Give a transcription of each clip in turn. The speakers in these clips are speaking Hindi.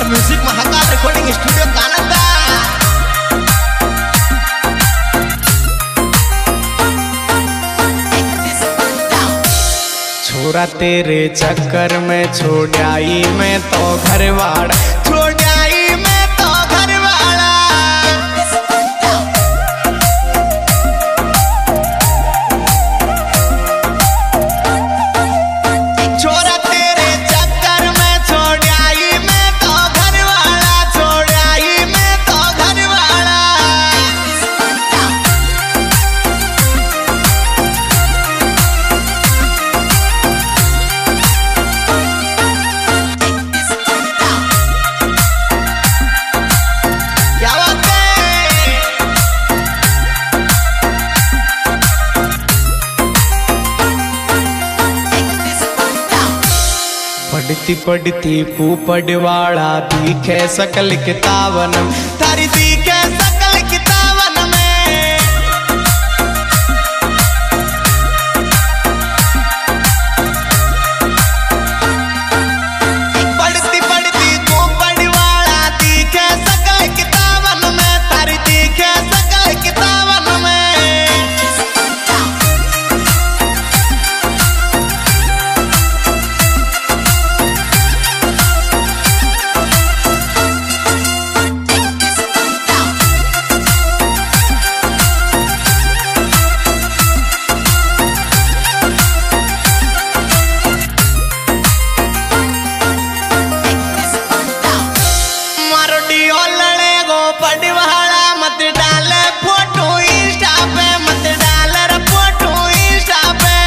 म्यूजिक महाकाल रिकॉर्डिंग स्टूडियो कानंदा। छोरा तेरे चक्कर में छोड़ आई मैं तो घरवाड़ा, छोड़ आई मैं तो घरवाड़ा। छोरा तेरे चक्कर में छोड़ आई मैं तो घरवाड़ा, छोड़ आई मैं तो घरवाड़ा। पढ़ती पढ़ती पोपड़वाड़ा दिखे सकल किताबन, थारी दिखे सकल किताबन में। पढ़ती पढ़ती पोपड़वाड़ा दिखे सकल किताबन में, थारी दिखे सकल किताबन में। मत डाले फोटो इंस्टा पे, मत डाले रे फोटो इंस्टा पे।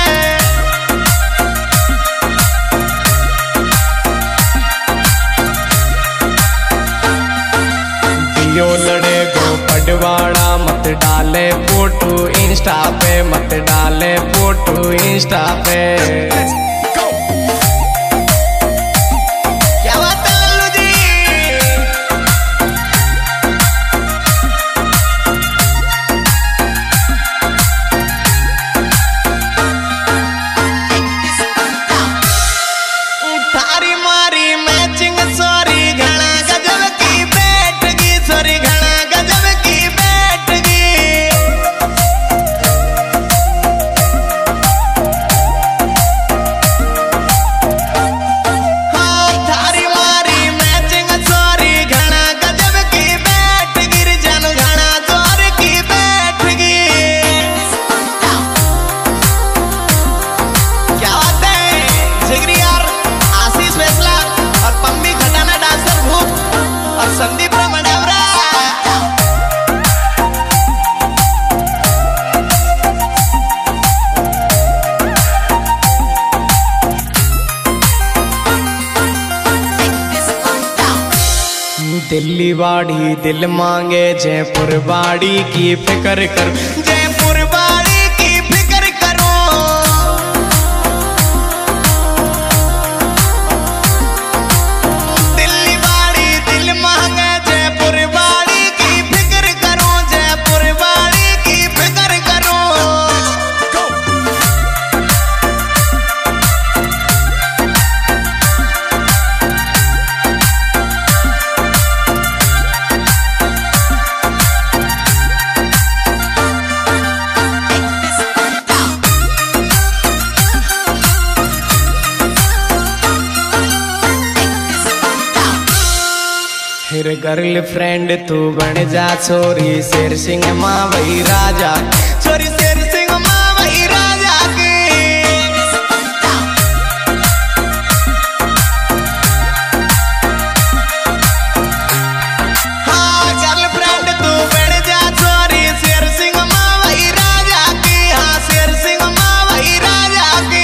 दियो लड़े गो पडवाड़ा, मत डाले फोटो इंस्टा पे, मत डाले फोटो इंस्टा पे। संदीप रमणेवरा दिल्ली वाड़ी दिल मांगे, जयपुर वाड़ी की फिक्र कर, जयपुर वाड़ी की फिक्र करो। दिल्ली वाड़ी दिल मांगे, जयपुर वाड़ी की फिक्र करो, जयपुर वाड़ी की फिक्र करो। फिर गर्लफ्रेंड तू बन जा छोरी शेर सिंह माँ वही राजा, छोरी शेर सिंह माँ वही राजा की। हाँ गर्लफ्रेंड तू बन जा छोरी शेर सिंह माँ वही राजा की, हाँ शेर सिंह माँ वही राजा की।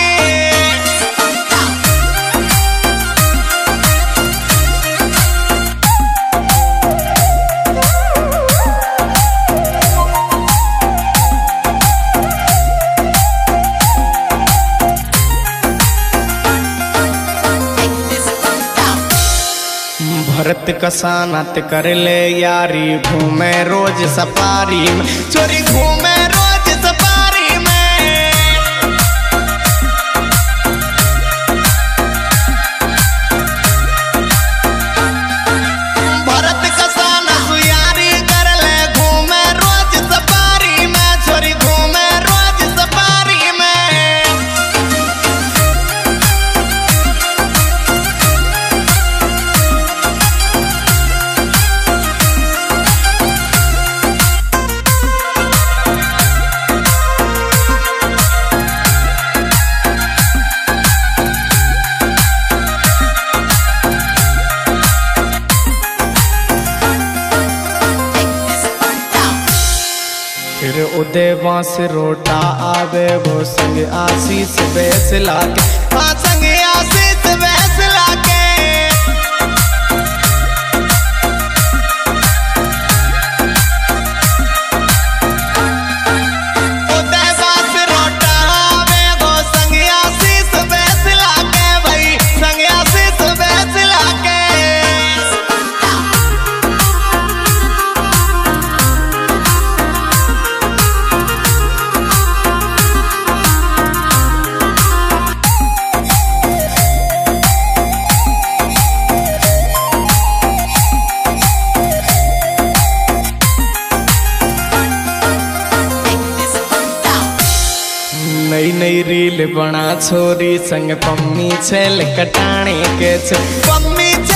भरत कसानत कर ले यारी, घूमे रोज सफारी में, चोरी घूमे रोज सफारी में। उदय बांस रोटा आवे वो संग आशीष फैसला के, हाँ संग आशीष फैसला के। उदय बांस रोटा आवे वो संग आशीष फैसला के, भाई संग आशीष फैसला के। नई नई रील बना छोरी संग पम्मी छेल कटाने के छे, पम्मी